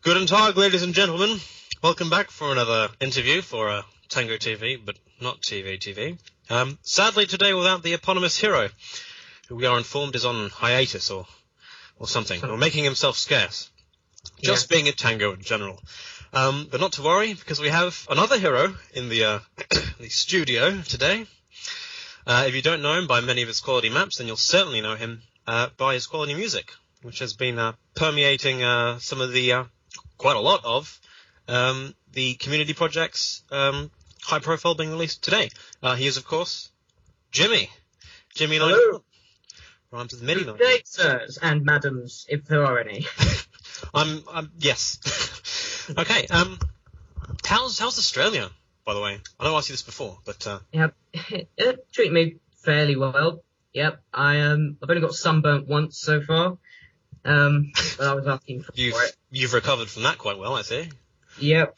Guten Tag, ladies and gentlemen. Welcome back for another interview for Tango TV, but not TV. Sadly today without the eponymous hero, who we are informed is on hiatus or something, or making himself scarce. Just being at Tango in general. But not to worry, because we have another hero in the the studio today. If you don't know him by many of his quality maps, then you'll certainly know him by his quality music, which has been permeating some of the, quite a lot of, the community projects, high profile being released today. He is, of course, Jimmy. Jimmy Hello. Rhymes with MIDI. Good day, sirs and madams, if there are any. Yes. Okay, how's Australia, by the way? I know I asked you this before, but... Yep, it treated me fairly well. Yep, I've only got sunburnt once so far, but I was asking for it. You've recovered from that quite well, I see. Yep.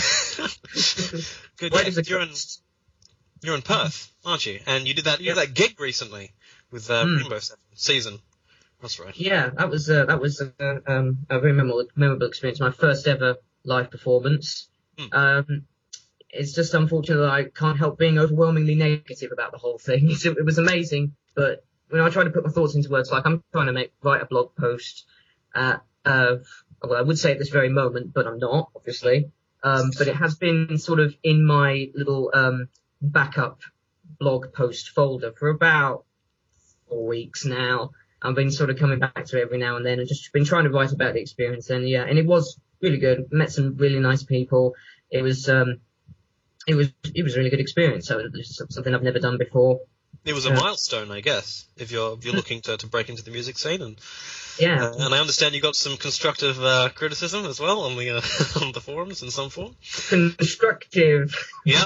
Good. Yeah, you're in Perth, aren't you? And you did that gig recently with Rainbow Season. That's right. Yeah, that was a very memorable experience. My first ever live performance. It's just unfortunate that I can't help being overwhelmingly negative about the whole thing. It was amazing, but when I try to put my thoughts into words, like I'm trying to write a blog post, well, I would say at this very moment, but I'm not, obviously. But it has been sort of in my little backup blog post folder for about 4 weeks now. I've been sort of coming back to it every now and then and just been trying to write about the experience. And yeah, and it was really good. Met some really nice people. It was a really good experience. So it was something I've never done before. It was a milestone, I guess, if you're looking to break into the music scene. And yeah, and I understand you got some constructive criticism as well on the on the forums in some form. Constructive. Yeah.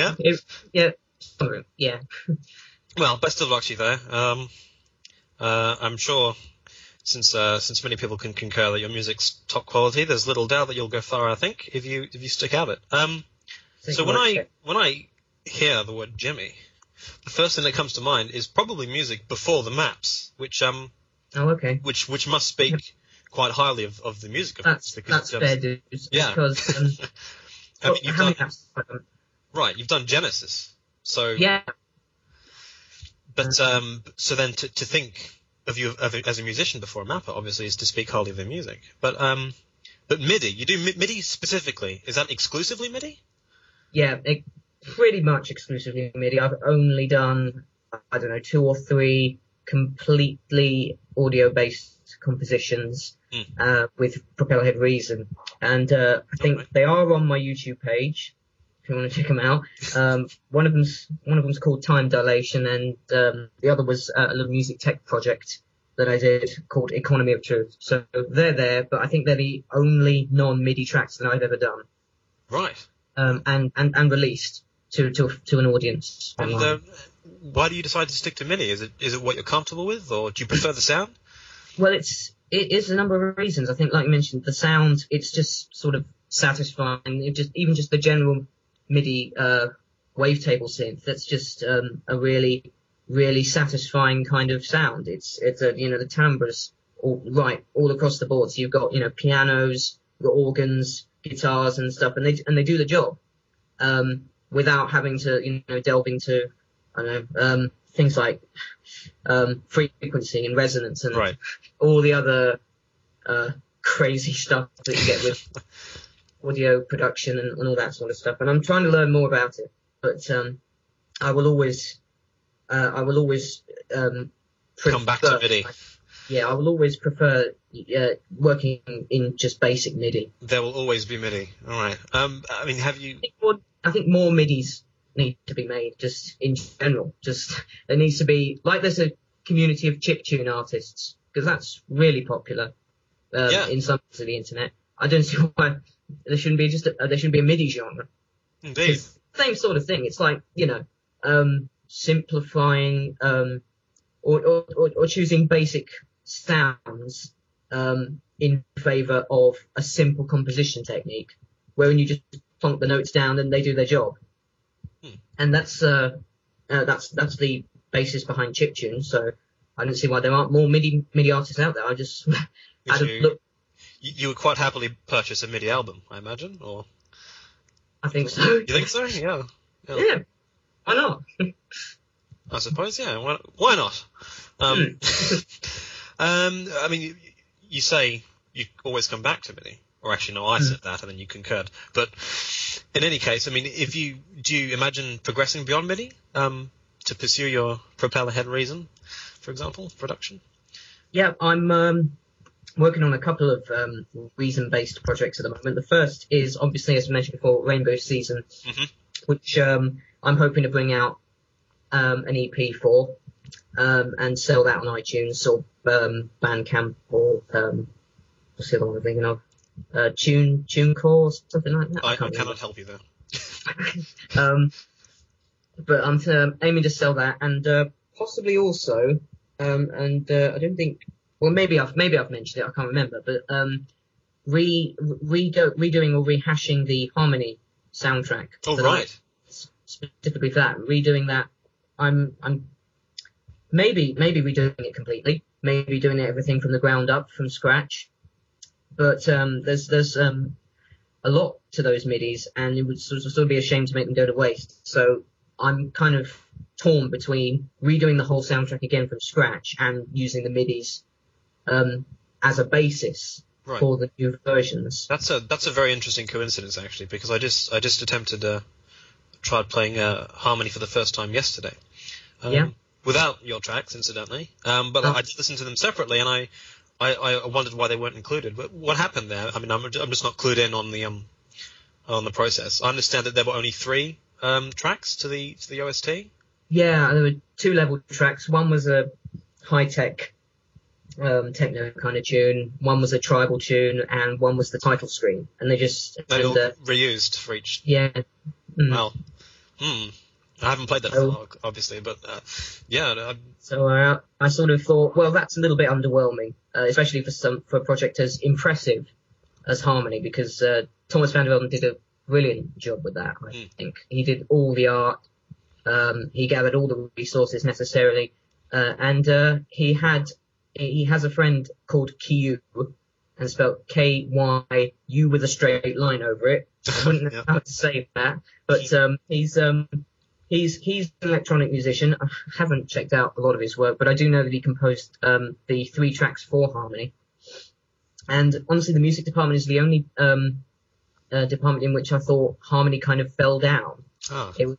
Yeah. Well, best of luck to you there. I'm sure, since many people can concur that your music's top quality, there's little doubt that you'll go far. I think if you stick at it. So when I hear the word Jimmy, the first thing that comes to mind is probably music before the maps, which which must speak quite highly of the music. That's fair dues. Yeah. Because you've done Genesis, so yeah. But so then to think of you as a musician before a mapper, obviously, is to speak highly of their music. But MIDI, you do MIDI specifically. Is that exclusively MIDI? Yeah, pretty much exclusively MIDI. I've only done, 2 or 3 completely audio-based compositions with Propellerhead Reason, and I think they are on my YouTube page. If you want to check them out, one of them's called Time Dilation, and the other was a little music tech project that I did called Economy of Truth. So they're there, but I think they're the only non-MIDI tracks that I've ever done. Right. And released to an audience. And why do you decide to stick to MIDI? Is it what you're comfortable with, or do you prefer the sound? Well, it is a number of reasons. I think, like you mentioned, the sound, it's just sort of satisfying. Even just the general MIDI wavetable synth, that's just a really, really satisfying kind of sound. It's the timbres all across the board. So you've got pianos, you've got organs, guitars and stuff, and they do the job without having to delve into things like frequency and resonance and all the other crazy stuff that you get with audio production and all that sort of stuff. And I'm trying to learn more about it, but I will always come back to MIDI. Yeah, I will always prefer working in just basic MIDI. There will always be MIDI. All right. I mean, have you? I think more MIDIs need to be made, just in general. Just there needs to be, like, there's a community of chiptune artists, because that's really popular in some parts of the internet. I don't see why there shouldn't be a MIDI genre. Indeed. Same sort of thing. It's like simplifying or choosing basic sounds in favour of a simple composition technique, wherein you just plonk the notes down and they do their job. And that's the basis behind chiptune. So I don't see why there aren't more MIDI artists out there. I just had a look. you would quite happily purchase a MIDI album, I imagine, or I think so. you think so? Yeah. Yeah. Why not? I suppose, yeah. Why not? I mean, you say you always come back to MIDI, or actually, no, I said that, and then you concurred. But in any case, I mean, do you imagine progressing beyond MIDI to pursue your propeller head reason, for example, production? Yeah, I'm working on a couple of reason-based projects at the moment. The first is, obviously, as mentioned before, Rainbow Season, which I'm hoping to bring out an EP for and sell that on iTunes or Bandcamp or what's the other one I'm thinking of? TuneCore or something like that. I cannot help you there. But I'm aiming to sell that and possibly also, I don't think, well, maybe I've mentioned it, I can't remember, but redoing or rehashing the Harmony soundtrack. Oh, right. Specifically for that, redoing that. I'm maybe redoing it completely, maybe doing everything from the ground up, from scratch. But there's a lot to those midis, and it would sort of be a shame to make them go to waste. So I'm kind of torn between redoing the whole soundtrack again from scratch and using the midis as a basis for the new versions. That's a very interesting coincidence, actually, because I just attempted tried playing Harmony for the first time yesterday. Without your tracks, incidentally. But I did listen to them separately, and I wondered why they weren't included. But what happened there? I mean, I'm just not clued in on the process. I understand that there were only 3 tracks to the OST. Yeah, there were 2 level tracks. One was a high-tech techno kind of tune. One was a tribal tune, and one was the title screen. And they just reused for each. Yeah. Well, I haven't played that obviously, but yeah. So I sort of thought, well, that's a little bit underwhelming, especially for a project as impressive as Harmony, because Thomas van der Velden did a brilliant job with that. I think he did all the art, he gathered all the resources necessarily, and he has a friend called Kyu, and spelled K-Y-U with a straight line over it. I wouldn't know how to say that, but he's an electronic musician. I haven't checked out a lot of his work, but I do know that he composed the 3 tracks for Harmony. And honestly, the music department is the only department in which I thought Harmony kind of fell down. Oh. It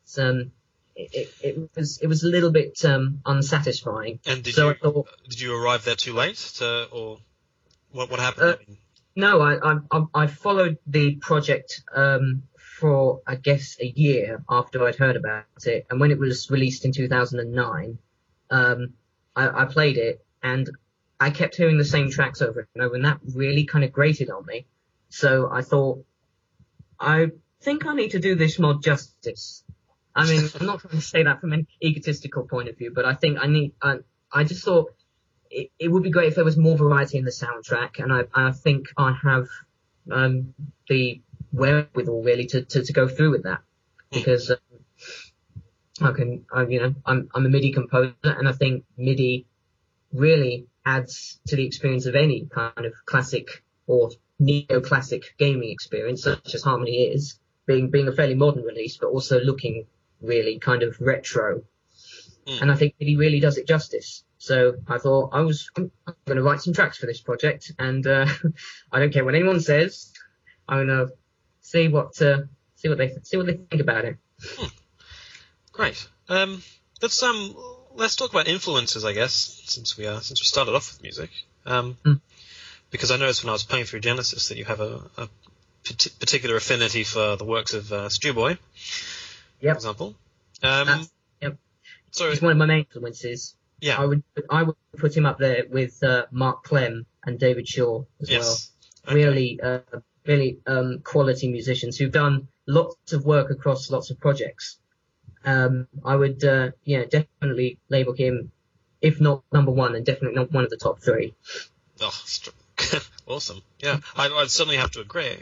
was a little bit unsatisfying. And did you arrive there too late, or what happened? No, I followed the project for, I guess, a year after I'd heard about it. And when it was released in 2009, I played it, and I kept hearing the same tracks over and over, and that really kind of grated on me. So I thought, I think I need to do this mod justice. I mean, I'm not trying to say that from an egotistical point of view, but I think I just thought it would be great if there was more variety in the soundtrack, and I think I have the wherewithal really to go through with that, because I'm a MIDI composer, and I think MIDI really adds to the experience of any kind of classic or neoclassic gaming experience, such as Harmony is, being a fairly modern release, but also looking really kind of retro. And I think MIDI really does it justice. So I thought I'm going to write some tracks for this project, and I don't care what anyone says. I'm going to see what they think about it. Great. Let's talk about influences, I guess, since we started off with music. Because I noticed when I was playing through Genesis that you have a particular affinity for the works of Stewboy, for example. So he's one of my main influences. Yeah. I would put him up there with Mark Clem and David Shaw as well. Okay. Really quality musicians who've done lots of work across lots of projects. I would definitely label him, if not number 1, then definitely not one of the top 3. Oh, awesome! Yeah, I'd certainly have to agree.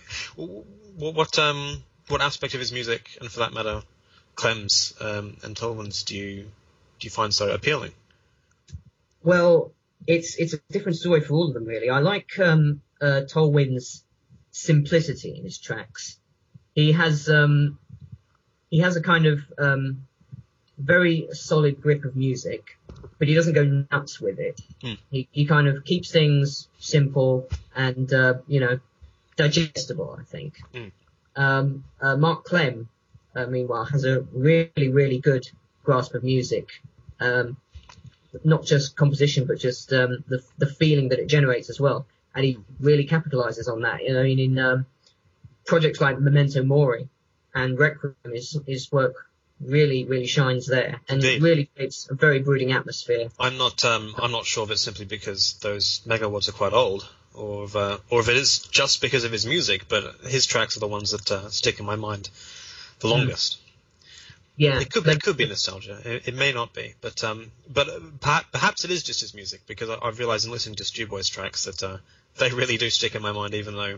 What aspect of his music, and for that matter, Clem's and Tolman's, do you find so appealing? Well, it's a different story for all of them, really. I like Tolwyn's simplicity in his tracks. He has a kind of very solid grip of music, but he doesn't go nuts with it. He kind of keeps things simple and digestible, I think. Mark Clem, meanwhile, has a really, really good grasp of music. Not just composition, but just the feeling that it generates as well. And he really capitalizes on that. In projects like Memento Mori and Requiem, his work really, really shines there, and Indeed. it really creates a very brooding atmosphere. I'm not sure if it's simply because those megawads are quite old, or if it is just because of his music. But his tracks are the ones that stick in my mind the longest. Yeah, it could be nostalgia. It may not be, but perhaps it is just his music, because I've realized in listening to Stu Boy's tracks that they really do stick in my mind, even though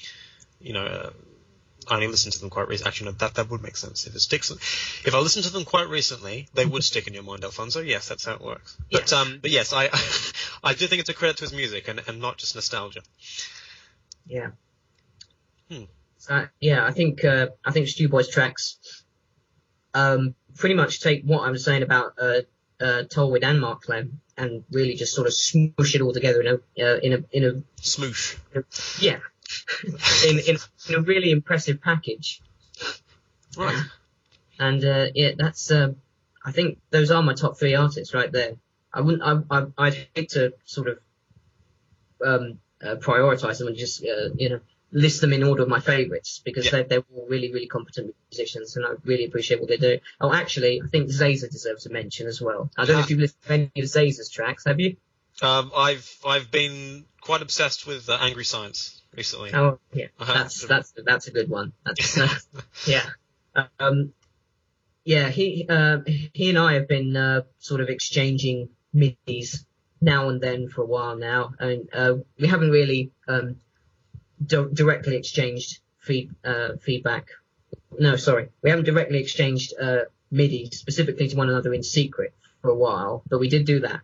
I only listened to them quite recently. Actually, no, that would make sense. If I listened to them quite recently, they would stick in your mind, Alfonso. Yes, that's how it works. Yeah. But yes, I do think it's a credit to his music and not just nostalgia. Yeah. So, I think Stu Boy's tracks pretty much take what I was saying about Tolwyn and Mark Clem and really just sort of smoosh it all together in a smoosh. Yeah. in a really impressive package. Right. And that's I think those are my top three artists right there. I'd hate to sort of prioritize them and just list them in order of my favorites, because they're all really, really competent musicians, and I really appreciate what they do. Oh, actually, I think Zaza deserves a mention as well. I don't know if you've listened to any of Zaza's tracks, have you? I've been quite obsessed with Angry Science recently. Oh, yeah, that's a good one. That's yeah. He and I have been sort of exchanging midis now and then for a while now. I mean, we haven't really directly exchanged feedback. No, sorry, we haven't directly exchanged MIDI specifically to one another in secret for a while, but we did do that.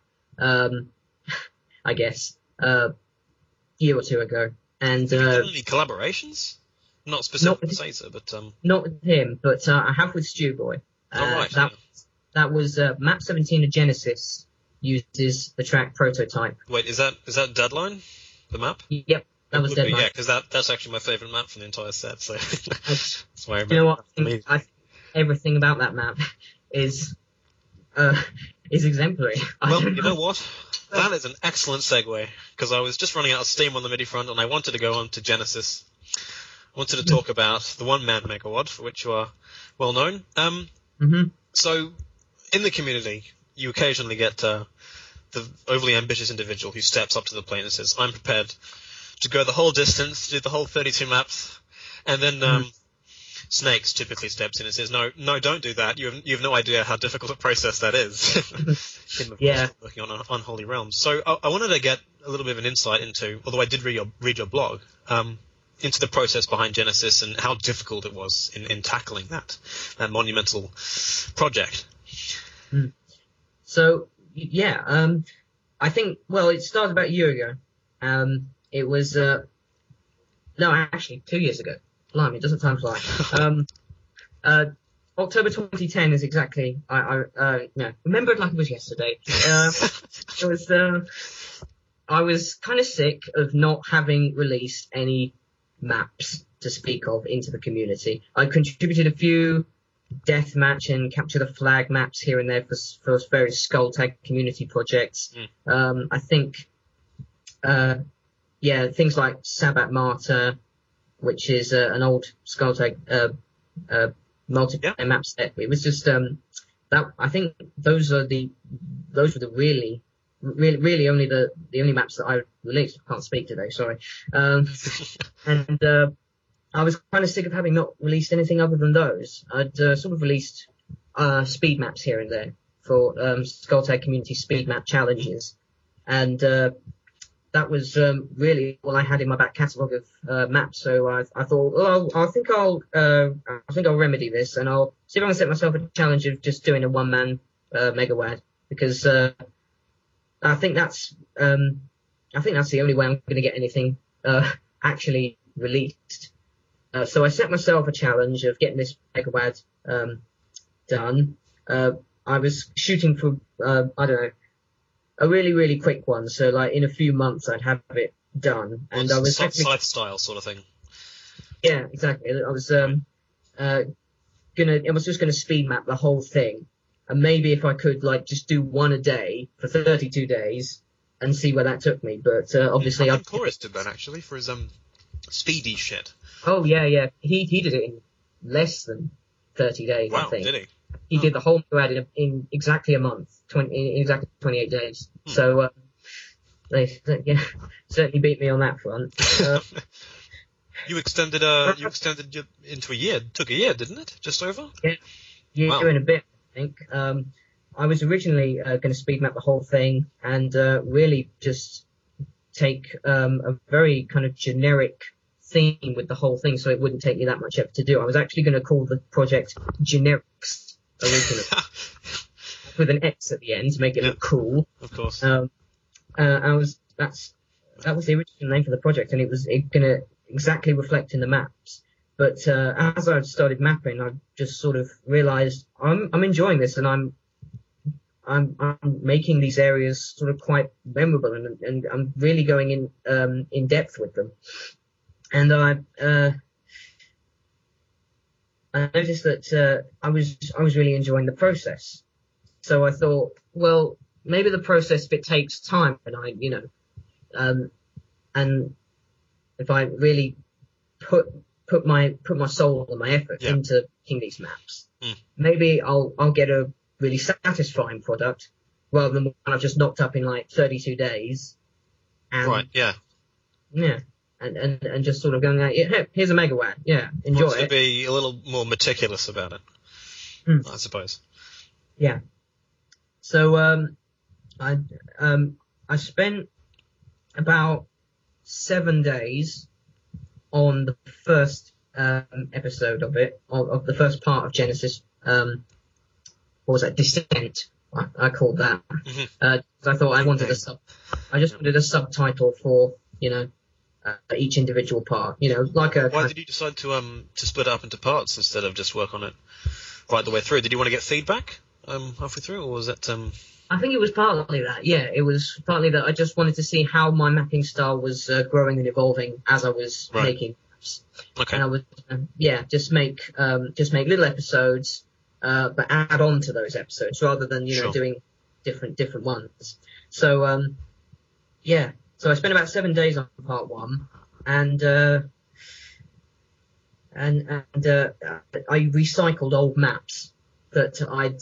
I guess a year or two ago. And any collaborations? Not specific with Zaza, but not with him, but I have with Stu Boy. Right. That was Map 17 of Genesis uses the track Prototype. Wait, is that Deadline? The map? Yep, that was Deadline. Yeah, because that's actually my favourite map from the entire set. So that's why I remember. You know what? I think everything about that map is exemplary. Well, you know what? That is an excellent segue, because I was just running out of steam on the MIDI front, and I wanted to go on to Genesis. I wanted to talk about the one-man megawad, for which you are well known. So, in the community, you occasionally get the overly ambitious individual who steps up to the plate and says, I'm prepared to go the whole distance, do the whole 32 maps, and then Snakes typically steps in and says, no, don't do that. You have no idea how difficult a process that is. Him, of course, working on Unholy Realms. So I wanted to get a little bit of an insight into, although I did read your blog, into the process behind Genesis and how difficult it was in tackling that monumental project. So, I think, it started about a year ago. It was, actually 2 years ago. Blimey, doesn't time fly? October 2010 is exactly, remember it like it was yesterday. It was, I was kind of sick of not having released any maps to speak of into the community. I contributed a few deathmatch and capture the flag maps here and there for various Skulltag community projects. I think, things like Sabbat Martyr, which is an old Skulltag multiplayer map set. It was just that. I think those were the really only the only maps that I released. I can't speak today, sorry. And I was kind of sick of having not released anything other than those. I'd sort of released speed maps here and there for Skulltag community speed map challenges, and that was really all I had in my back catalogue of maps. So I thought, I think I'll remedy this, and I'll see if I can set myself a challenge of just doing a one-man megawad, because I think that's the only way I'm going to get anything actually released. So I set myself a challenge of getting this Megawad done. I was shooting for, I don't know, a really, really quick one. So like in a few months I'd have it done. And I was actually... Scythe style sort of thing. Yeah, exactly. I was just gonna speed map the whole thing. And maybe if I could like just do one a day for 32 days and see where that took me. But obviously I think Chorus did that actually for his speedy shit. Oh yeah. He did it in less than 30 days, wow, I think. Did he? He did the whole Megawad in exactly a month, in exactly 28 days. So they certainly beat me on that front. You extended you into a year. It took a year, didn't it? Just over? Yeah, year and a bit, I think. I was originally going to speed map the whole thing and really just take a very kind of generic theme with the whole thing, so it wouldn't take me that much effort to do. I was actually going to call the project Generics originally, with an X at the end to make it look cool. Of course. That was the original name for the project, and it was going to exactly reflect in the maps. But as I started mapping, I just sort of realised I'm enjoying this, and I'm making these areas sort of quite memorable, and I'm really going in depth with them. And I noticed that I was really enjoying the process. So I thought, well, maybe the process, if it takes time, and and if I really put my soul and my effort into making these maps, maybe I'll get a really satisfying product rather than one I've just knocked up in like 32 days. And, right. Yeah. Yeah. And just sort of going out, hey, here's a Megawad. Yeah, enjoy it. To be a little more meticulous about it, I suppose. Yeah. So I spent about 7 days on the first episode of it, of the first part of Genesis. What was that? Descent. I called that. I thought I just wanted a subtitle for each individual part. Why did you decide to split it up into parts instead of just work on it right the way through? Did you want to get feedback halfway through, or was that? I think it was partly that. Yeah, it was partly that I just wanted to see how my mapping style was growing and evolving as I was making maps. Okay. And I would, just make little episodes, but add on to those episodes rather than doing different ones. So So I spent about 7 days on part one, and I recycled old maps that I'd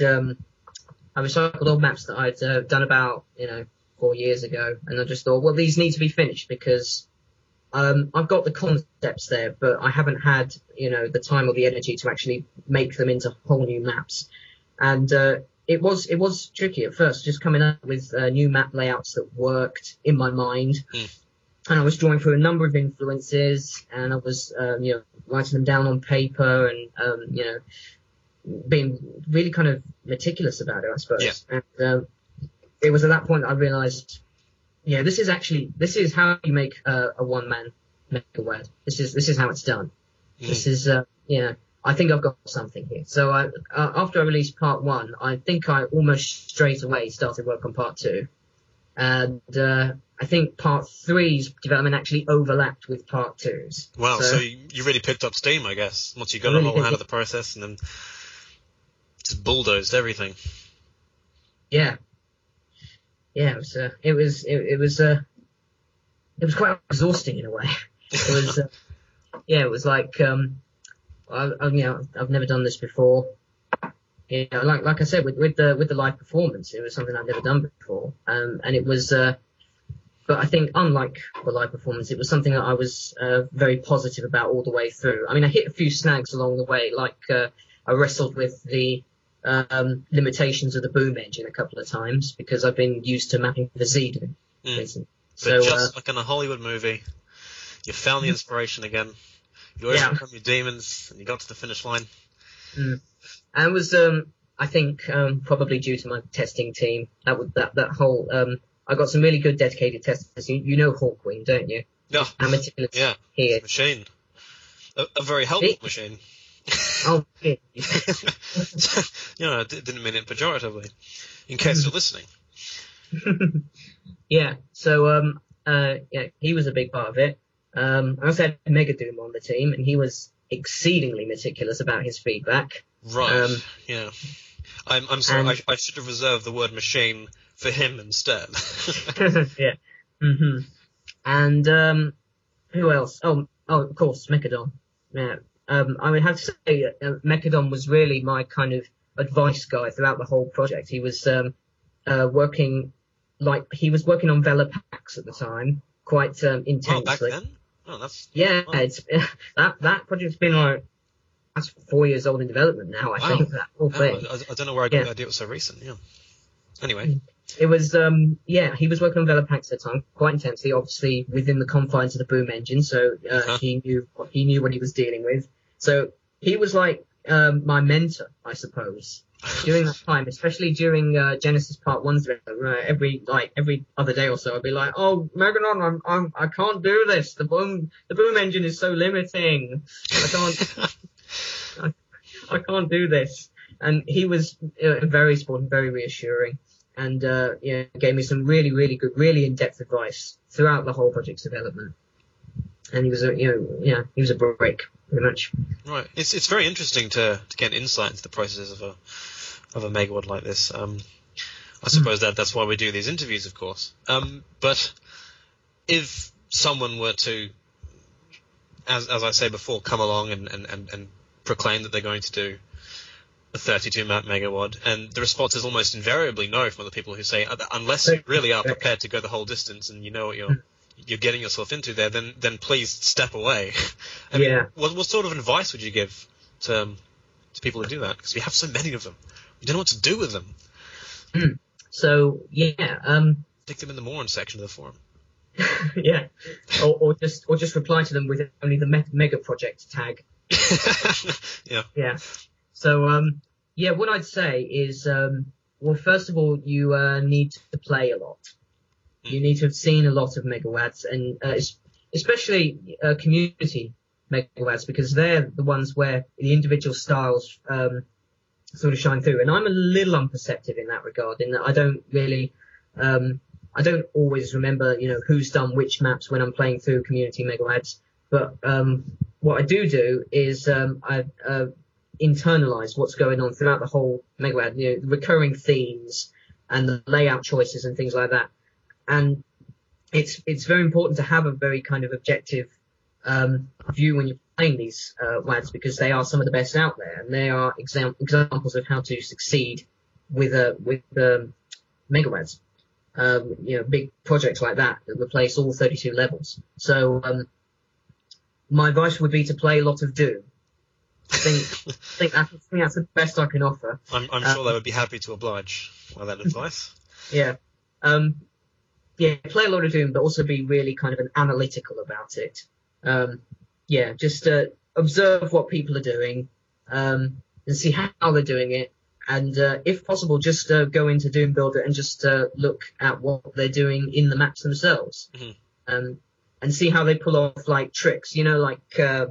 done about 4 years ago, and I just thought, well, these need to be finished because I've got the concepts there, but I haven't had the time or the energy to actually make them into whole new maps, and it was tricky at first, just coming up with new map layouts that worked in my mind. And I was drawing through a number of influences, and I was writing them down on paper, and being really kind of meticulous about it, I suppose. Yeah. And it was at that point I realised, this is how you make a one-man Megawad. This is how it's done. This is I think I've got something here. So after I released part one, I think I almost straight away started work on part two. And I think part three's development actually overlapped with part two's. Wow, so you really picked up steam, I guess, once you got a whole hand of the process and then just bulldozed everything. Yeah. Yeah, it was quite exhausting in a way. It was, it was like, I've never done this before. Like I said, with the live performance, it was something I'd never done before. And it was, but I think unlike the live performance, it was something that I was very positive about all the way through. I mean, I hit a few snags along the way, like I wrestled with the limitations of the boom engine a couple of times because I've been used to mapping the Z. So just like in a Hollywood movie, you found the inspiration again. You overcome your demons, and you got to the finish line. And it was, I think, probably due to my testing team. That whole, I got some really good dedicated testers. You know Hawkwind, don't you? No. How meticulous Yeah. he It's a is. machine. A very helpful machine. Oh, yeah. Didn't mean it pejoratively. In case you're listening. Yeah. So he was a big part of it. I also had Mega Doom on the team, and he was exceedingly meticulous about his feedback. Right. Yeah. I'm sorry. and- I should have reserved the word machine for him instead. Yeah. hmm And who else? Oh, of course, Mechadon. Yeah. I would have to say Mechadon was really my kind of advice guy throughout the whole project. He was working on Velopax at the time, quite intensely. Oh, back then? Oh, that's... Yeah, oh. it's that project's been that's 4 years old in development now. I think that whole thing. I don't know where I got the idea it was so recent. Yeah. Anyway. It was he was working on Velopax at the time, quite intensely, obviously within the confines of the Boom engine, so he knew what he was dealing with. So he was like my mentor, I suppose, during that time, especially during Genesis Part 1. Every other day or so, I'd be like, "Oh, Megadon, I can't do this. The Boom engine is so limiting. I can't do this." And he was very supportive, very reassuring, and gave me some really, really good, really in-depth advice throughout the whole project's development. And he was he was a brick, pretty much. Right. It's very interesting to get insight into the processes of a Megawad like this. I suppose that's why we do these interviews, of course. But if someone were to, as I say before, come along and proclaim that they're going to do a 32 map Megawad, and the response is almost invariably no from the people who say, unless you really are prepared to go the whole distance and you know what you're getting yourself into there, then please step away. I mean, what sort of advice would you give to people who do that? Because we have so many of them. We don't know what to do with them. So, stick them in the Moron section of the forum. Yeah. Or just reply to them with only the mega project tag. Yeah. Yeah. So, what I'd say is, well, first of all, you need to play a lot. You need to have seen a lot of Megawads, and especially community Megawads, because they're the ones where the individual styles sort of shine through. And I'm a little unperceptive in that regard, in that I don't really, I don't always remember, who's done which maps when I'm playing through community Megawads. But what I do is I internalize what's going on throughout the whole Megawad, the recurring themes and the layout choices and things like that. And it's very important to have a very kind of objective view when you're playing these WADs, because they are some of the best out there, and they are examples of how to succeed with Megawads. Big projects like that replace all 32 levels. So my advice would be to play a lot of Doom. I think that's the best I can offer. I'm sure they would be happy to oblige by that advice. Yeah. Play a lot of Doom, but also be really kind of analytical about it. Just observe what people are doing, and see how they're doing it. And if possible, just go into Doom Builder and just look at what they're doing in the maps themselves. Mm-hmm. And see how they pull off like tricks, like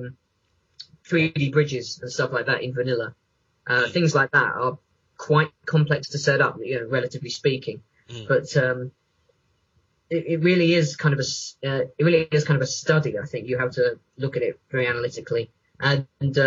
3D bridges and stuff like that in vanilla. Things like that are quite complex to set up, relatively speaking. But it really is kind of a study. I think you have to look at it very analytically, and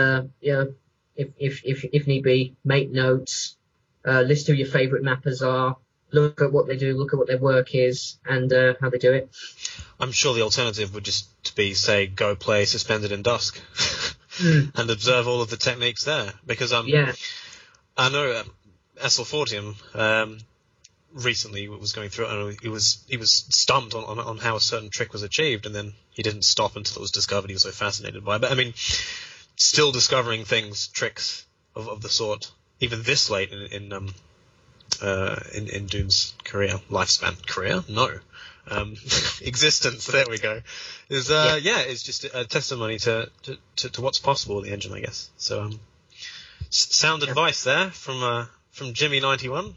if need be, make notes, list who your favorite mappers are, look at what they do, look at what their work is, and how they do it. I'm sure the alternative would just be, say, go play Suspended in Dusk and observe all of the techniques there, because I know Essel Fortium recently was going through it, and he was stumped on how a certain trick was achieved, and then he didn't stop until it was discovered. He was so fascinated by it. But I mean, still discovering tricks of the sort, even this late in Doom's existence. There we go. It's just a testimony to what's possible with the engine, I guess. So sound advice there from Jimmy91.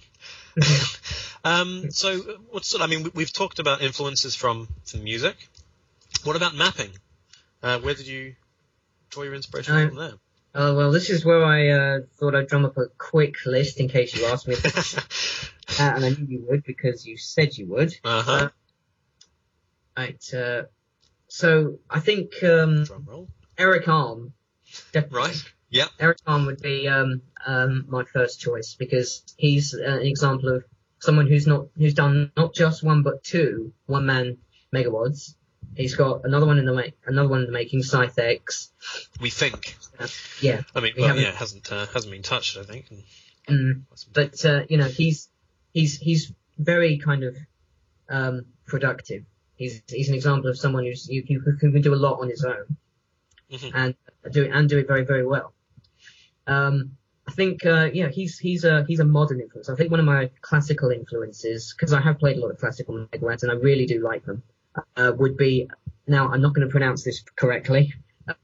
So we've talked about influences from music. What about mapping? Where did you draw your inspiration from there? Oh, well, this is where I thought I'd drum up a quick list in case you asked me. And I knew you would because you said you would. Uh-huh. Right. So I think Drum roll. Eric Alm. Definitely. Right. Yep. Eric Alm would be my first choice because he's an example of someone who's done not just one but two one-man Megawads. He's got another one in the making, Scythe X. We think. Yeah. I mean, well, yeah, it hasn't been touched, I think. But he's very kind of productive. He's an example of someone who can do a lot on his own, and do it very, very well. I think he's a modern influence. I think one of my classical influences, because I have played a lot of classical Megawads and I really do like them, would be, now I'm not going to pronounce this correctly,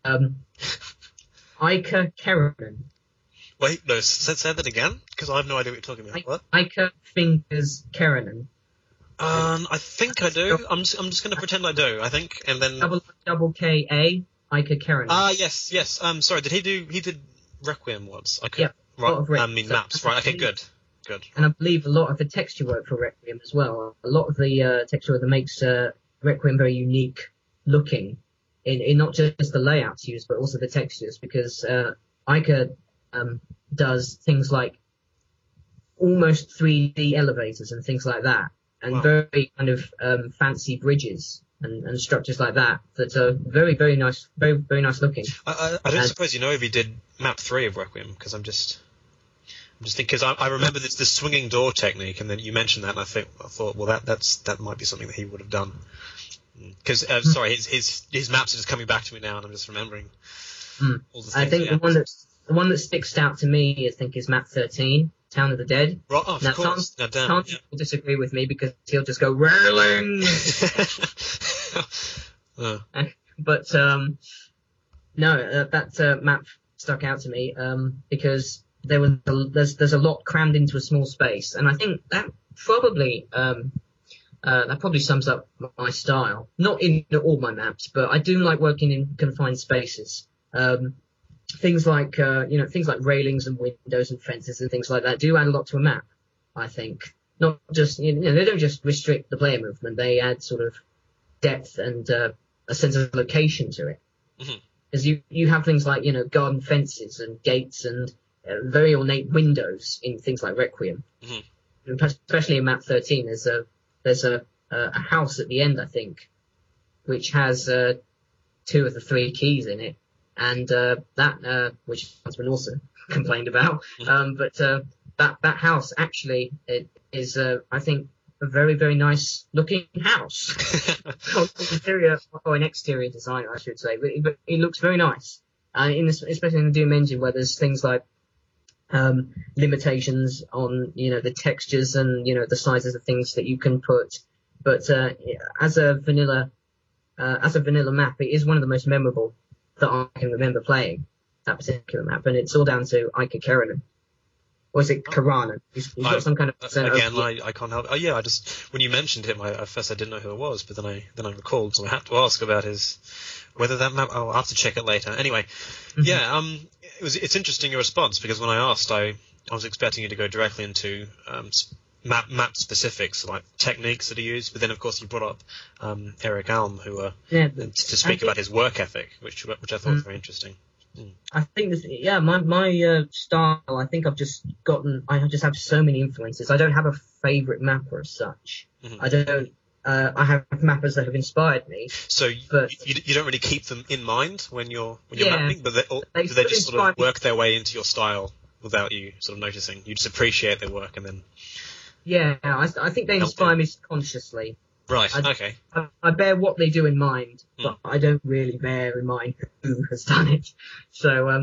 Iker Keronen. Wait, no, say that again, because I have no idea what you're talking about. What? Iker Fingers Keronen. I think I do. I'm just going to pretend I do. I think, and then double K-A, Iker Keronen. Yes. Sorry, he did Requiem once? I could. Yeah. Right. I mean maps. Right. Okay. Good. And I believe a lot of the texture work for Requiem as well. A lot of the texture work that makes Requiem very unique looking in not just the layouts used, but also the textures, because Iker does things like almost 3D elevators and things like that, and very kind of fancy bridges and structures like that are very, very nice, very, very nice looking. I don't suppose you know if he did map 3 of Requiem, because I'm just thinking, because I remember this swinging door technique, and then you mentioned that, and I thought, well, that might be something that he would have done. Because sorry, his maps are just coming back to me now, and I'm just remembering all the things. I think the one that sticks out to me, I think, is map 13, Town of the Dead. Right, of course. Tom will disagree with me because he'll just go railing. But that map stuck out to me because there's a lot crammed into a small space, and I think that probably sums up my style. Not in all my maps, but I do like working in confined spaces. Things like railings and windows and fences and things like that do add a lot to a map, I think. Not just, they don't just restrict the player movement, they add sort of depth and a sense of location to it. Because you have things like, garden fences and gates and very ornate windows in things like Requiem. Especially in map 13, there's a house at the end, I think, which has 2 of the 3 keys in it. And that, which has been also complained about, but that house actually is, I think, a very, very nice looking house. Interior or an exterior design, I should say, but it looks very nice. Especially in the Doom engine, where there's things like limitations on the textures and the sizes of things that you can put. But as a vanilla map, it is one of the most memorable that I can remember playing, that particular map, and it's all down to Iker Keronen. Or is it Keronen? He's got some kind of again. I can't help. Oh yeah, I just, when you mentioned him, at first I didn't know who it was, but then I recalled, so I had to ask about whether that map. I'll have to check it later. Anyway, yeah. It's interesting your response, because when I asked, I was expecting you to go directly into map specifics, like techniques that are used, but then of course you brought up Eric Alm, who to speak about his work ethic, which I thought was very interesting. I think my style, I think I just have so many influences. I don't have a favorite mapper as such. I don't. I have mappers that have inspired me. So you don't really keep them in mind when you're mapping, but they just sort of work their way into your style without you sort of noticing. You just appreciate their work and then. Yeah, I think they inspire me subconsciously. Right, okay. I bear what they do in mind, but I don't really bear in mind who has done it. So,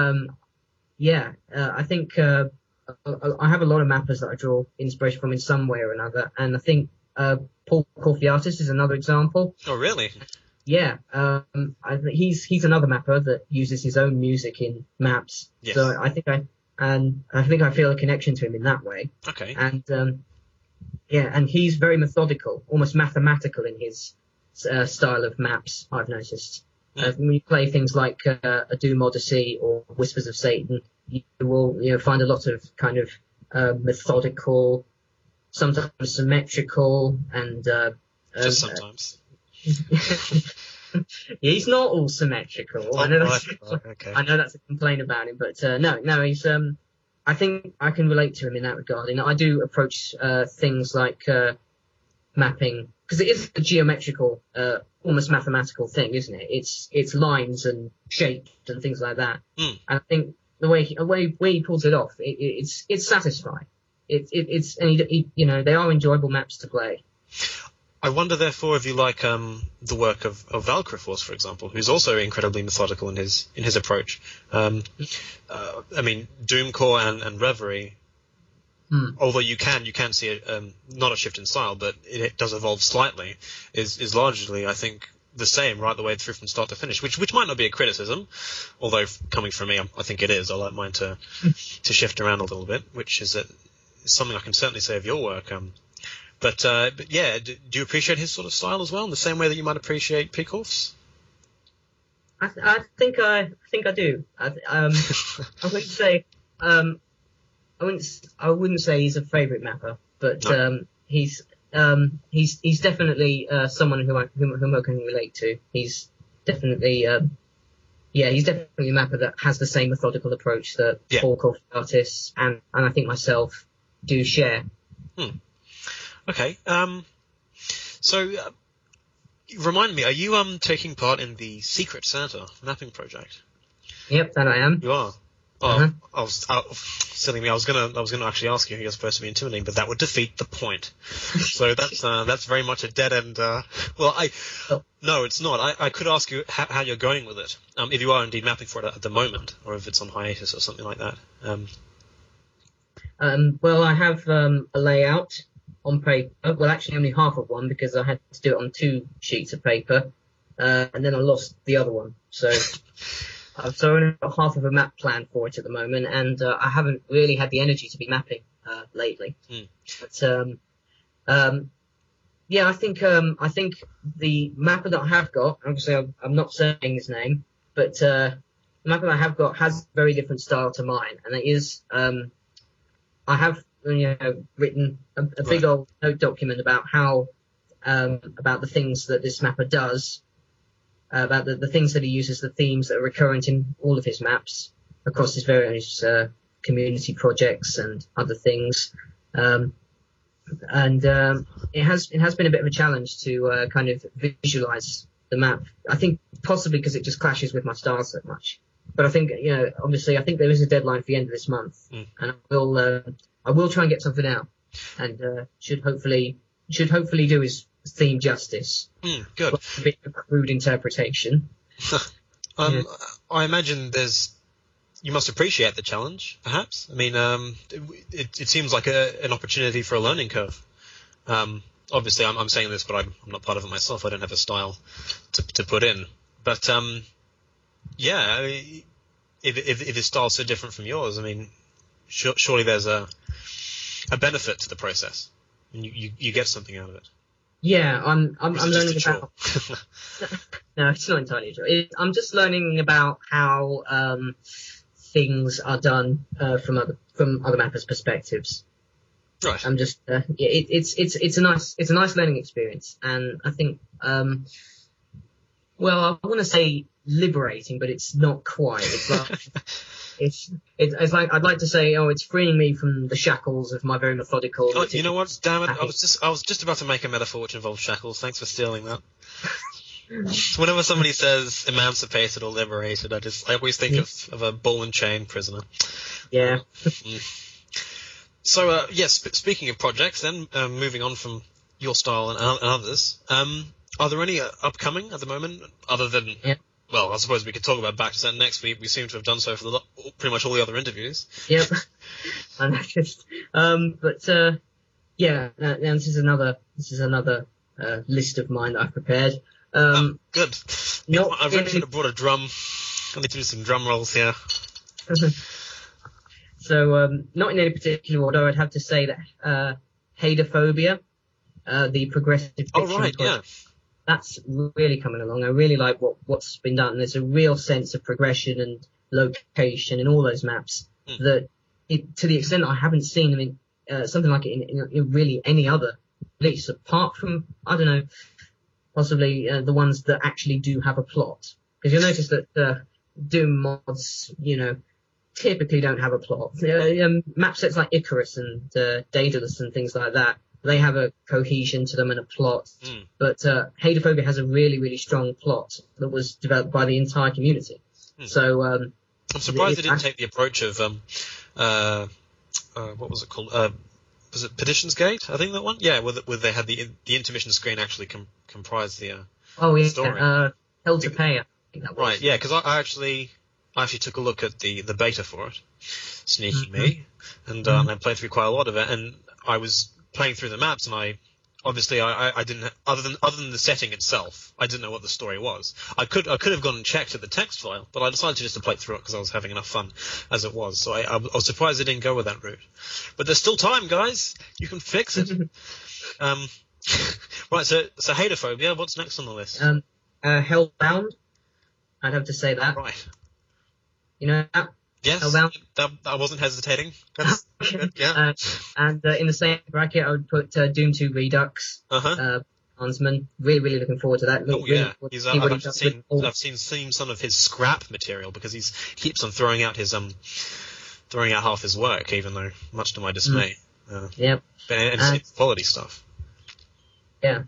I think I have a lot of mappers that I draw inspiration from in some way or another, and I think Paul Corfiatis is another example. Oh, really? Yeah, he's another mapper that uses his own music in maps. Yes. So I think I feel a connection to him in that way. Okay. And and he's very methodical, almost mathematical in his style of maps, I've noticed. When you play things like a Doom Odyssey or Whispers of Satan, you will find a lot of kind of methodical, sometimes symmetrical, and just sometimes. He's not all symmetrical. Oh, I know okay. I know that's a complaint about him, but no, he's. I think I can relate to him in that regard. And I do approach things like mapping, because it is a geometrical, almost mathematical thing, isn't it? It's lines and shapes and things like that. And I think the way he pulls it off, it's satisfying. It's and they are enjoyable maps to play. I wonder, therefore, if you like the work of Valkyrphos, for example, who's also incredibly methodical in his approach. I mean, Doomcore and Reverie, although you can see not a shift in style, but it does evolve slightly, is largely, I think, the same right the way through from start to finish, which might not be a criticism, although coming from me, I think it is. I like mine to shift around a little bit, which is something I can certainly say of your work. But yeah, do you appreciate his sort of style as well, in the same way that you might appreciate Peekorff's? I think I do. I wouldn't say I wouldn't say he's a favourite mapper, but no. He's definitely someone whom I can relate to. He's definitely he's definitely a mapper that has the same methodical approach that all core artists and I think myself do share. Okay. So, remind me, are you taking part in the Secret Santa mapping project? Yep, that I am. You are. Oh, silly me. I was gonna actually ask you who you're supposed to be intimidating, but that would defeat the point. So that's very much a dead end. No, it's not. I could ask you how you're going with it, if you are indeed mapping for it at the moment, or if it's on hiatus or something like that. Well, I have a layout on paper. Well, actually, only half of one because I had to do it on 2 sheets of paper, and then I lost the other one. So I've only got half of a map plan for it at the moment, and I haven't really had the energy to be mapping lately. But I think the mapper that I have got, obviously I'm not saying his name, but the mapper that I have got has a very different style to mine, and it is I have written a big old note document about how about the things that this mapper does, about the things that he uses, the themes that are recurrent in all of his maps across his various community projects and other things. It has been a bit of a challenge to kind of visualize the map. I think possibly because it just clashes with my style so much. But I think, obviously, I think there is a deadline for the end of this month, and I will try and get something out, and should hopefully do his theme justice. Good. A bit of crude interpretation. I imagine you must appreciate the challenge, perhaps. I mean, it seems like an opportunity for a learning curve. Obviously, I'm saying this, but I'm not part of it myself. I don't have a style to put in. But yeah, I mean, if his style's so different from yours, I mean, surely there's a benefit to the process, and you get something out of it. Yeah, I'm learning about. No, it's not entirely true. I'm just learning about how things are done from other mappers' perspectives. Right. I'm just it's a nice learning experience, and I think well, I want to say liberating, but it's not quite. It's like it's like I'd like to say, it's freeing me from the shackles of my very methodical. Oh, you know what? Damn it! I was just about to make a metaphor which involves shackles. Thanks for stealing that. Whenever somebody says emancipated or liberated, I always think of a ball and chain prisoner. Yeah. So yes, speaking of projects, then moving on from your style and others, are there any upcoming at the moment other than? Yeah. Well, I suppose we could talk about Back to Zen next week. We seem to have done so for pretty much all the other interviews. Yep. And yeah, this is another list of mine that I've prepared. Good. I really should have brought a drum. I need to do some drum rolls here. So, not in any particular order, I'd have to say that Hadophobia, the progressive fiction. Oh, right, yeah. that's really coming along. I really like what's been done. There's a real sense of progression and location in all those maps that, to the extent that I haven't seen them in something like it in really any other release, apart from, I don't know, possibly the ones that actually do have a plot. Because you'll notice that Doom mods, typically don't have a plot. Map sets like Icarus and Daedalus and things like that, they have a cohesion to them and a plot. But Hadophobia has a really, really strong plot that was developed by the entire community. So I'm surprised they didn't take the approach of what was it called? Was it Petition's Gate? I think that one. Yeah, where they had the intermission screen actually comprised the story. Hell to Pay. I think that was. Right. Yeah, because I actually took a look at the beta for it. Sneaky me, and I played through quite a lot of it, and I was playing through the maps, and I didn't, other than the setting itself, I didn't know what the story was. I could have gone and checked at the text file, but I decided just to play through it because I was having enough fun as it was. So I was surprised they didn't go with that route. But there's still time, guys. You can fix it. Right. So Hadophobia. What's next on the list? Hellbound. I'd have to say that. Right. You know that? Yes, I wasn't hesitating. That's good, yeah. And in the same bracket, I would put Doom 2 Redux. Huntsman. Really, really looking forward to that. I've seen some of his scrap material because he keeps on throwing out half his work, even though much to my dismay. Yep. And it's quality stuff. Yeah.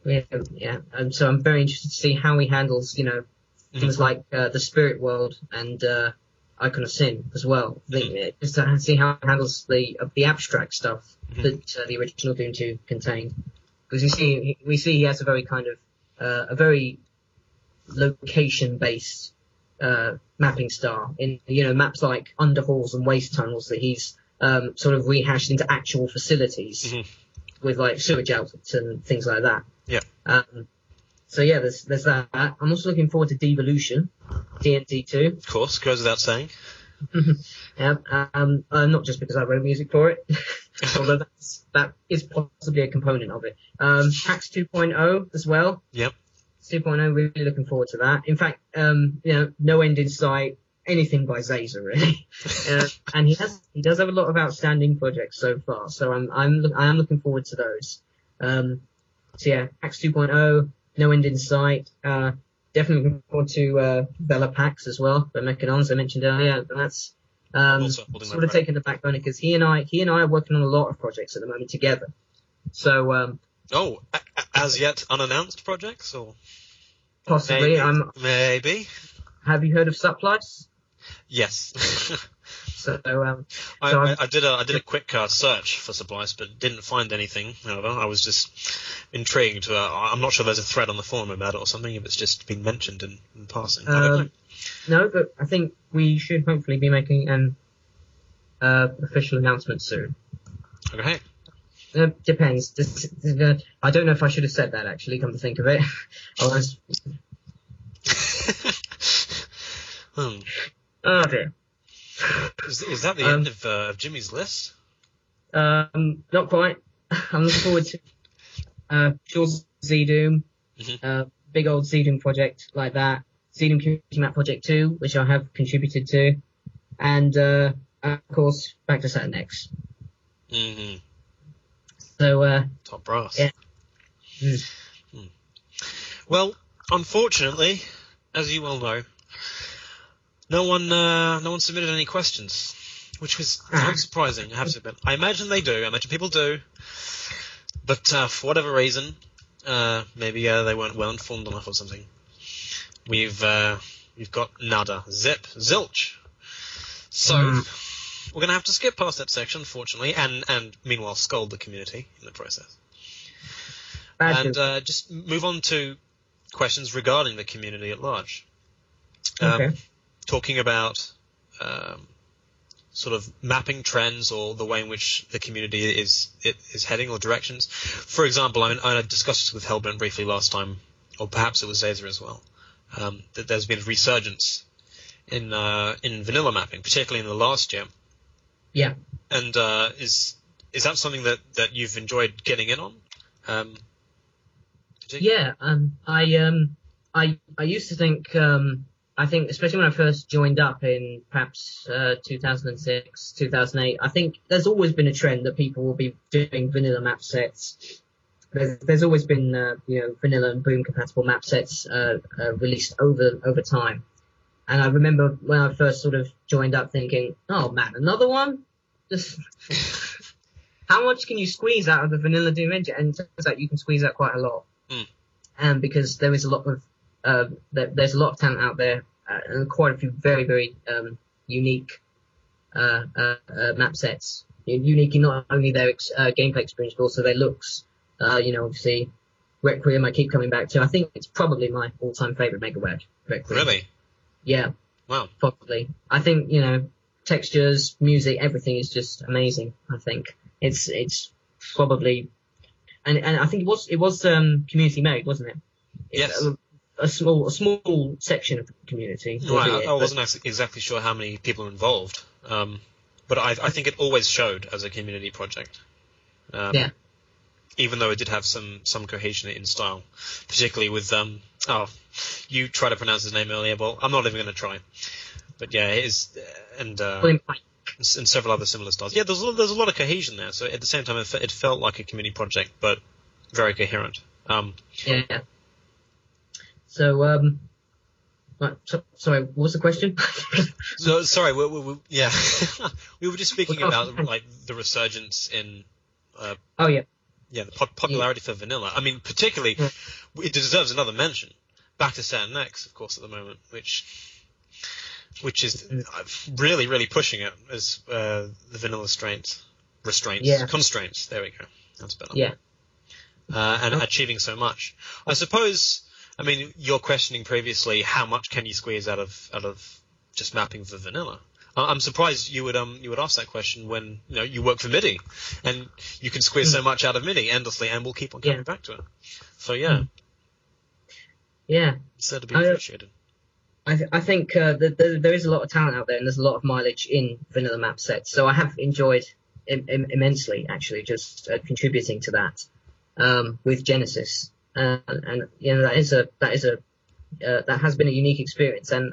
So I'm very interested to see how he handles, things like the Spirit World and Icon of Sin as well. Just to see how it handles the abstract stuff that the original Doom 2 contained. Because we see he has a very kind of a very location-based mapping style in maps like underhalls and waste tunnels that he's sort of rehashed into actual facilities with like sewage outlets and things like that. Yeah. So yeah, there's that. I'm also looking forward to Devolution, DND 2. Of course, goes without saying. Yeah. Not just because I wrote music for it, although that is possibly a component of it. PAX 2.0 as well. Yep. 2.0, really looking forward to that. In fact, No End in Sight, anything by Zazer really. And he does have a lot of outstanding projects so far. So I am looking forward to those. So yeah, PAX 2.0. No End in Sight. Definitely looking forward to Bella Pax as well, by Mechanons I mentioned earlier. That's sort of taking the back burner because he and I are working on a lot of projects at the moment together. So as yet unannounced projects or possibly maybe. Have you heard of Supplies? Yes. So I did a quick search for Supplies, but didn't find anything. However, I was just intrigued. I'm not sure there's a thread on the forum about it or something. If it's just been mentioned in passing, I don't know. No, but I think we should hopefully be making an official announcement soon. Okay. Depends. I don't know if I should have said that actually. Come to think of it, Oh dear. Is that the end of Jimmy's list? Not quite. I'm looking forward to Shaw's Z-Doom, big old Z-Doom project like that. Z-Doom Community Map Project 2, which I have contributed to. And, of course, back to Saturn X. So, top brass. Yeah. Well, unfortunately, as you well know, no one submitted any questions, which was very surprising. I have to admit. I imagine they do. I imagine people do, but for whatever reason, maybe they weren't well informed enough or something. We've got nada, zip, zilch. So we're gonna have to skip past that section, unfortunately, and meanwhile scold the community in the process, and just move on to questions regarding the community at large. Okay. Talking about sort of mapping trends or the way in which the community is heading or directions. For example, I discussed this with Hellbrent briefly last time, or perhaps it was Zazer as well, that there's been a resurgence in vanilla mapping, particularly in the last year. Yeah. And is that something that you've enjoyed getting in on? Yeah, I used to think, I think especially when I first joined up in perhaps 2006, 2008, I think there's always been a trend that people will be doing vanilla map sets. There's always been vanilla and Boom compatible map sets released over time. And I remember when I first sort of joined up thinking, oh man, another one? Just how much can you squeeze out of the vanilla Doom engine? And it turns out you can squeeze out quite a lot. And because there is a lot of there's a lot of talent out there, and quite a few very, very unique map sets. Unique in not only their gameplay experience, but also their looks. Obviously, Requiem I keep coming back to. I think it's probably my all-time favorite MegaWare. Requiem. Really? Yeah. Wow. Probably. I think, textures, music, everything is just amazing. I think it's probably, and I think it was community made, wasn't it? Yes. A small section of the community. Right. I wasn't exactly sure how many people are involved, but I think it always showed as a community project. Yeah. Even though it did have some cohesion in style, particularly with you tried to pronounce his name earlier. Well, I'm not even going to try. But yeah, it is, and several other similar styles. Yeah, there's a lot of cohesion there. So at the same time, it felt like a community project, but very coherent. Yeah. So, sorry, what was the question? So sorry, we we were just speaking about like the resurgence in. Oh yeah. Yeah, the popularity for vanilla. I mean, particularly, it deserves another mention. Back to Saturn X, of course, at the moment, which is really, really pushing it as the vanilla constraints. There we go. That's better. Yeah. And achieving so much. I suppose. I mean, you're questioning previously how much can you squeeze out of just mapping for vanilla. I'm surprised you would ask that question when you work for MIDI, and you can squeeze so much out of MIDI endlessly, and we'll keep on coming back to it. So yeah, it's there to be appreciated. I think that there is a lot of talent out there, and there's a lot of mileage in vanilla map sets. So I have enjoyed immensely, actually, just contributing to that with Genesis, and that has been a unique experience, and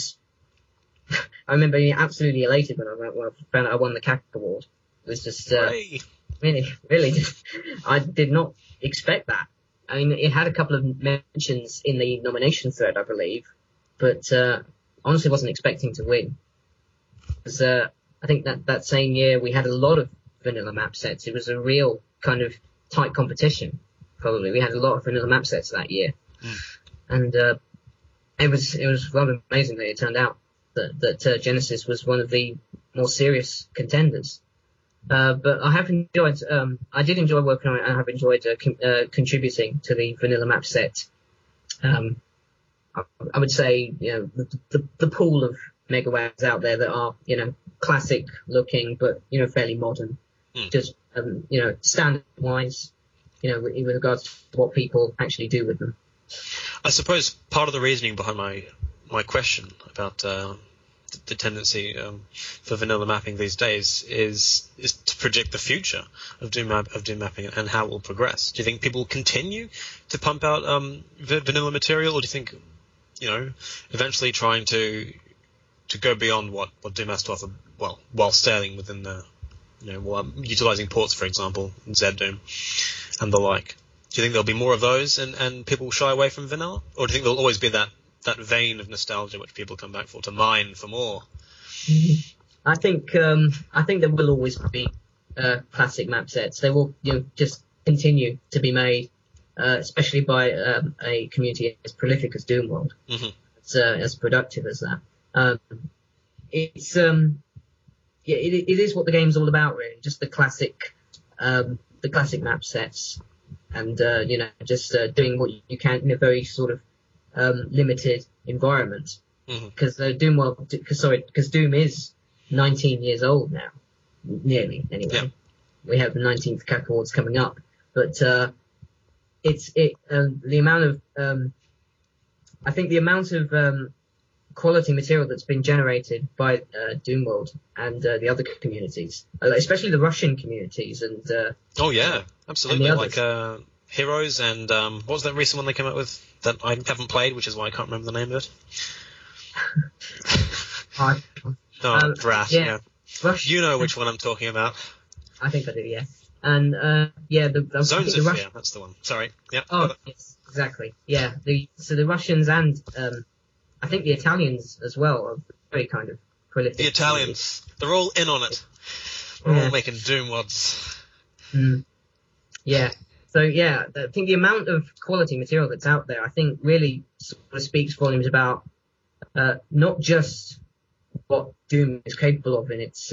I remember being absolutely elated when I found out I won the CAC award. It was just really, I did not expect that. I mean, it had a couple of mentions in the nomination thread, I believe, but honestly wasn't expecting to win. Because I think that same year we had a lot of vanilla map sets. It was a real kind of tight competition. Probably we had a lot of vanilla map sets that year, and it was rather amazing that it turned out that Genesis was one of the more serious contenders. But I have enjoyed, I did enjoy working on it, and I have enjoyed contributing to the vanilla map set. I would say, the pool of MegaWares out there that are, classic looking, but, fairly modern. Just, standard wise, in regards to what people actually do with them. I suppose part of the reasoning behind my question about the tendency for vanilla mapping these days is to predict the future of Doom mapping and how it will progress. Do you think people will continue to pump out vanilla material, or do you think eventually trying to go beyond what Doom has to offer, while staying within the while utilizing ports, for example, in ZDoom and the like? Do you think there'll be more of those and people will shy away from vanilla, or do you think there'll always be that vein of nostalgia which people come back to mine for more? I think there will always be classic map sets. They will just continue to be made, especially by a community as prolific as Doom World, as productive as that. It is what the game's all about, really. Just the classic map sets, and just doing what you can in a very sort of limited environment, because Doom is 19 years old now, nearly anyway. Yeah. We have the 19th CAC Awards coming up, but the amount of I think the amount of quality material that's been generated by Doom World and the other communities, especially the Russian communities, and absolutely, like Heroes, and what was that recent one they came out with that I haven't played, which is why I can't remember the name of it? Drat, yeah. Rush. You know which one I'm talking about. I think I do, yeah. And Zones of Fear, that's the one. Sorry. Yeah. Oh, yes, exactly. Yeah. So the Russians and I think the Italians as well are very kind of prolific. The Italians, they're all in on it. They're all making Doom mods. Yeah. So yeah, I think the amount of quality material that's out there, I think, really sort of speaks volumes about not just what Doom is capable of in its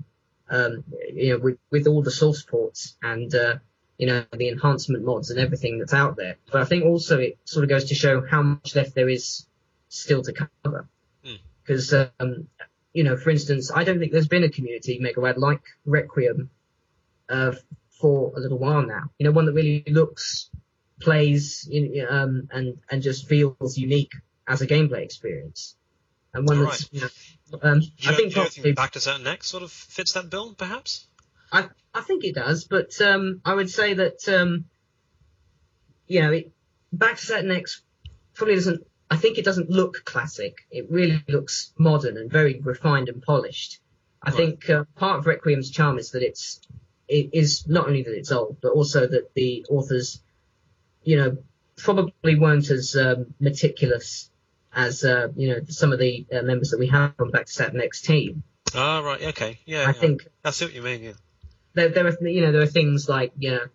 with all the source ports and the enhancement mods and everything that's out there. But I think also it sort of goes to show how much left there is still to cover. Because for instance, I don't think there's been a community MegaWad like Requiem for a little while now. One that really looks, plays, and just feels unique as a gameplay experience. And one that's, I think Back to Certain X sort of fits that bill, perhaps? I think it does, but I would say that Back to Certain X probably doesn't. I think it doesn't look classic. It really looks modern and very refined and polished. I think part of Requiem's charm is that it is not only that it's old, but also that the authors, probably weren't as meticulous as some of the members that we have on Back to Certain X team. Oh, right, okay, yeah. I think I see what you mean. Yeah. There are things like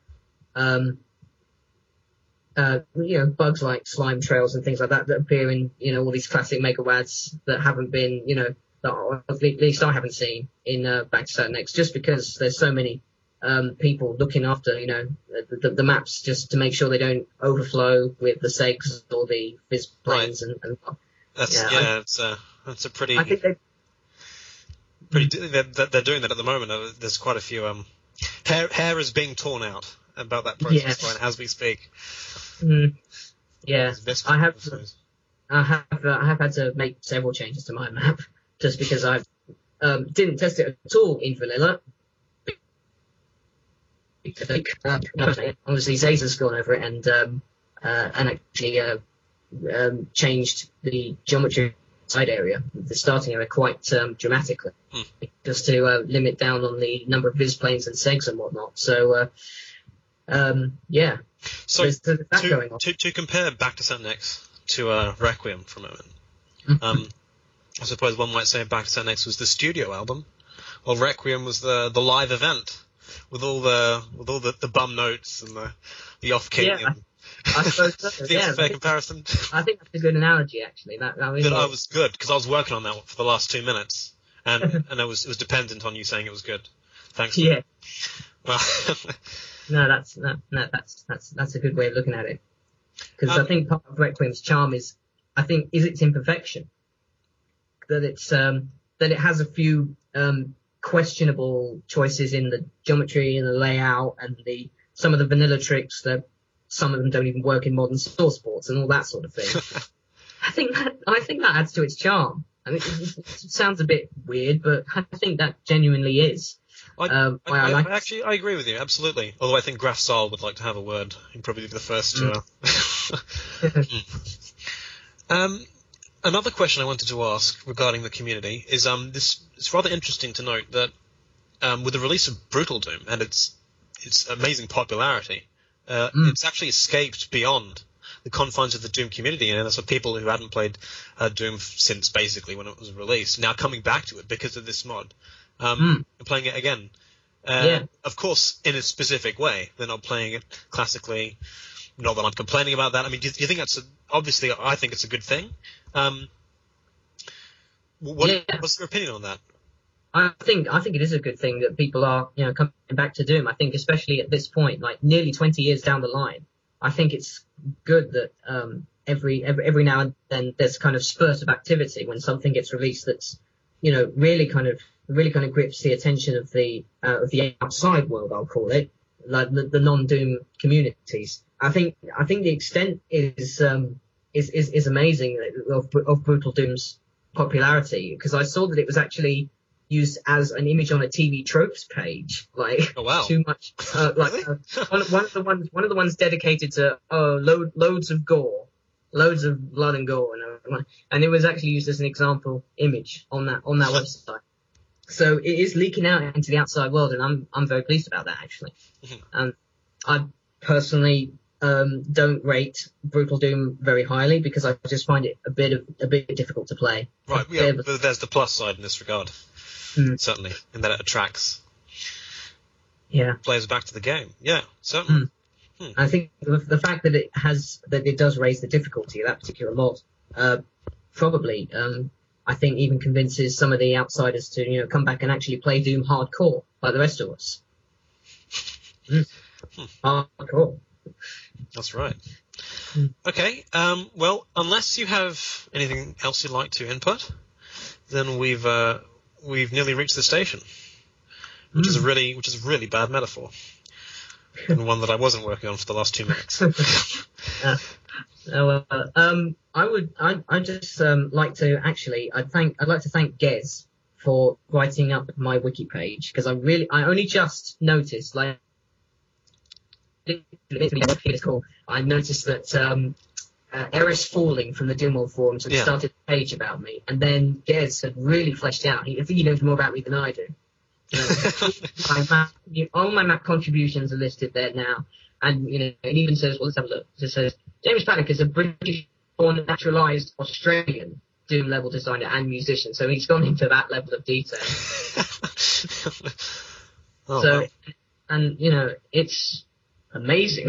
bugs like slime trails and things like that appear in all these classic MegaWads that haven't been that at least I haven't seen in Back to Certain X, just because there's so many people looking after the maps just to make sure they don't overflow with the segs or the fizz planes. Right. and that's a pretty. I think they're doing that at the moment. There's quite a few hair is being torn out about that process right as we speak. Yeah, I have had to make several changes to my map just because I didn't test it at all in vanilla. Obviously, Zaza's gone over it and actually changed the geometry side area, the starting area, quite dramatically, just to limit down on the number of viz planes and segs and whatnot. So, yeah. So there's that going on. To compare Back to Certain X to Requiem for a moment, I suppose one might say Back to Certain X was the studio album, while Requiem was the live event with all the bum notes and the off key. Yeah, I suppose so. Think that's a fair comparison? I think that's a good analogy, actually. That was good because I was working on that for the last 2 minutes, and it was dependent on you saying it was good. Thanks. Yeah. Well, no, that's a good way of looking at it. Because I think part of Requiem's charm is its imperfection. That it has a few questionable choices in the geometry and the layout and some of the vanilla tricks that some of them don't even work in modern source ports and all that sort of thing. I think that adds to its charm. I mean, it sounds a bit weird, but I think that genuinely is. I agree with you, absolutely. Although I think Graf Saal would like to have a word. He'd probably be the first to. Another question I wanted to ask regarding the community is it's rather interesting to note that with the release of Brutal Doom and its amazing popularity, it's actually escaped beyond the confines of the Doom community, and that's for people who hadn't played Doom since basically when it was released, now coming back to it because of this mod, and playing it again. Of course, in a specific way. They're not playing it classically. Not that I'm complaining about that. I mean, do you think that's obviously? I think it's a good thing. What's your opinion on that? I think it is a good thing that people are coming back to Doom. I think especially at this point, like nearly 20 years down the line, I think it's good that every now and then there's kind of spurt of activity when something gets released that's really kind of grips the attention of the outside world, I'll call it, like the non-Doom communities. I think the extent is amazing of Brutal Doom's popularity, because I saw that it was actually used as an image on a TV tropes page. Like, oh wow, too much. Really? One of the ones dedicated to loads of gore, loads of blood and gore, and it was actually used as an example image on that website. So it is leaking out into the outside world, and I'm very pleased about that, actually. I personally don't rate Brutal Doom very highly because I just find it a bit difficult to play. Right, yeah, but there's the plus side in this regard, certainly, in that it attracts players back to the game. Yeah, certainly. I think the fact that it does raise the difficulty of that particular mod, probably, I think even convinces some of the outsiders to come back and actually play Doom hardcore like the rest of us. Hardcore. That's right. Okay. Well, unless you have anything else you'd like to input, then we've nearly reached the station, which is a really bad metaphor, and one that I wasn't working on for the last 2 minutes. I'd just like to actually I'd like to thank Gez for writing up my wiki page, because I only just noticed, like, it's cool. I noticed that Eris Falling from the Doomworld forums had started a page about me, and then Gez had really fleshed out. I think he knows more about me than I do. All my map contributions are listed there now, and it even says, well, let's have a look. It says James Paddock is a British-born, naturalised Australian Doom level designer and musician, so he's gone into that level of detail. Wow. And it's amazing.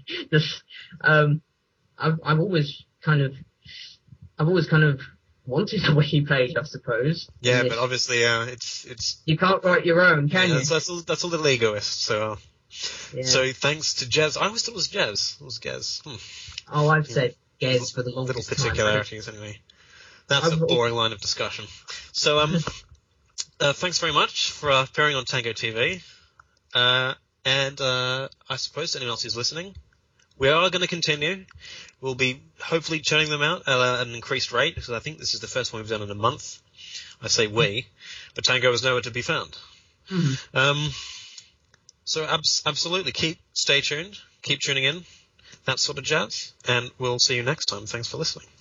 I've always kind of wanted a wiki page, I suppose. Yeah, but obviously, it's you can't write your own, can you? That's a little egoist. So, so thanks to Jez. I always thought it was Jez. It was Gez. Oh, I've said Gez for the longest time. Little particularities, anyway. That's a boring line of discussion. So, thanks very much for appearing on Tango TV. And I suppose to anyone else who's listening, we are going to continue. We'll be hopefully churning them out at an increased rate, because I think this is the first one we've done in a month. I say we, but Tango is nowhere to be found. So absolutely, stay tuned, keep tuning in, that sort of jazz, and we'll see you next time. Thanks for listening.